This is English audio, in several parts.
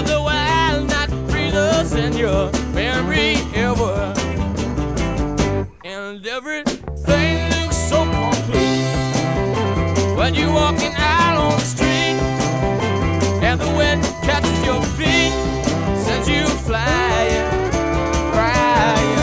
for the wild night breezes in your memory ever. And everything looks so complete when you're walking out on the street, and the wind catches your feet, sends you flying, crying.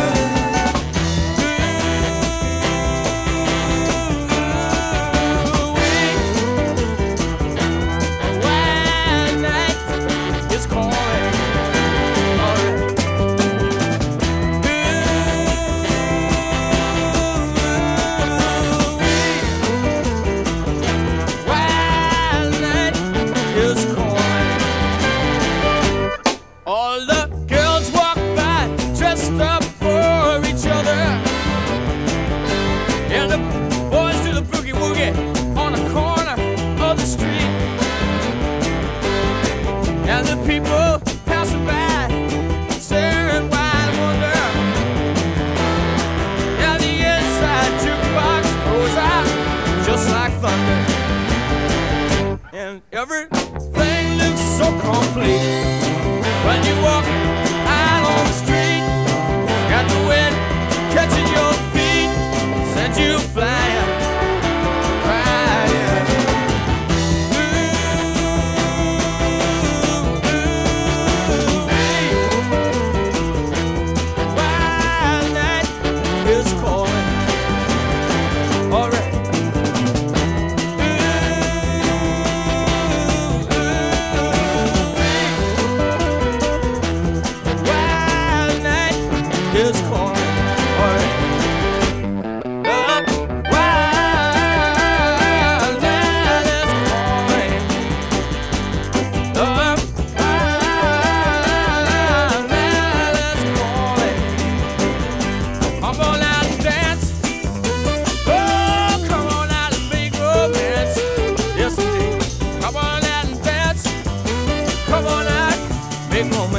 All the girls walk by dressed up for each other, and the boys do the boogie woogie on the corner of the street, and the people passing by staring wide wonder, and the inside jukebox goes out just like thunder, and everything looks so complete when you walk out on the street, and the wind catches your feet, sends you flying, crying. Wild night is calling. All right. Is calling, alright. The wild night is calling. The wild night is calling. Come on out and dance. Oh, come on out and make romance. Yes, indeed. Come on out and dance. Come on out, make romance.